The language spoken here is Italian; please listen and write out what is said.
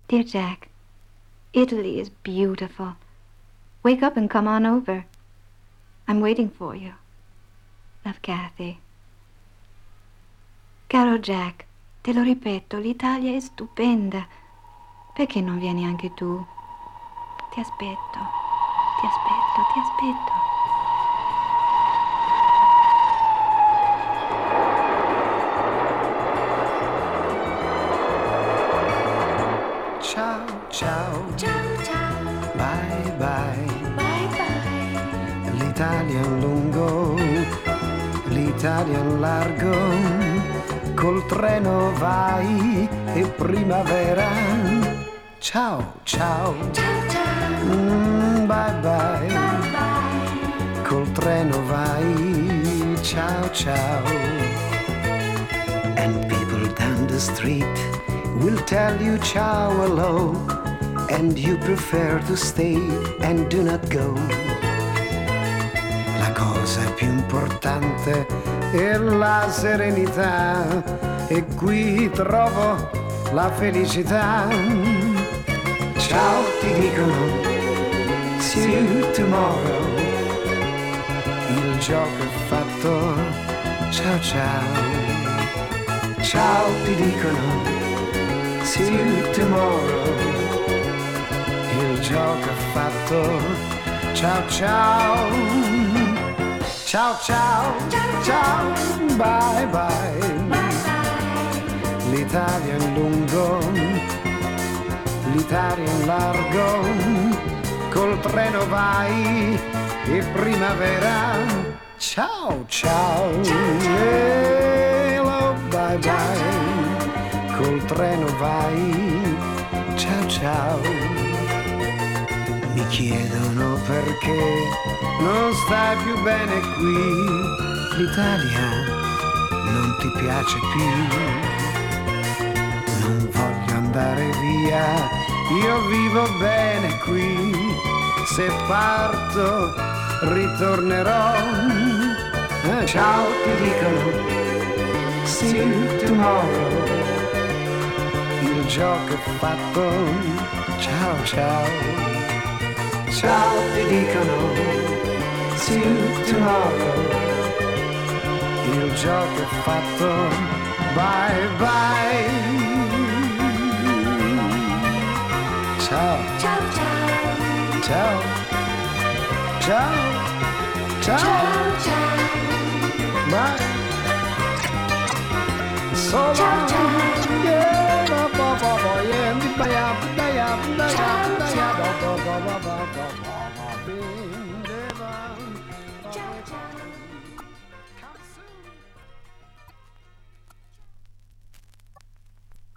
Dear Jack, Italy is beautiful. Wake up and come on over. I'm waiting for you. Love, Kathy. Caro Jack, te lo ripeto, l'Italia è stupenda. Perché non vieni anche tu? Ti aspetto, ti aspetto, ti aspetto. Ciao, ciao, Ciao, ciao, bye, bye. bye bye. L'Italia è lungo, l'Italia è largo, col treno vai e primavera. Ciao, ciao, Ciao, ciao, bye, bye. bye bye. Col treno vai, ciao, ciao. And people down the street will tell you ciao, hello, and you prefer to stay and do not go. La cosa più importante è la serenità e qui trovo la felicità. Ciao ti dicono, see you tomorrow. Il gioco è fatto, ciao ciao. Ciao ti dicono, see you tomorrow. Il gioco è fatto, ciao ciao. Ciao ciao, ciao, bye bye. L'Italia è lungo, l'Italia è largo, col treno vai e primavera. Ciao ciao, hello, bye bye. Col treno vai, ciao ciao. Mi chiedono perché non stai più bene qui. L'Italia non ti piace più. Non voglio andare via, io vivo bene qui. Se parto ritornerò. Ciao ti dicono, see you tomorrow. Il gioco è fatto, ciao ciao. Ciao ti dicono, see you tomorrow. Il gioco è fatto, bye bye. Ciao, Ciao, ciao, ciao, ciao, ciao, ciao, ciao. bye. So Ciao, long, ciao. yeah, ba, ba, ba, ba, yeah, ba, ya, ba, ya, ba, ya, Ciao, ba, ya, ciao. ba, ba, ba, ba, ba, ba, ba, ba.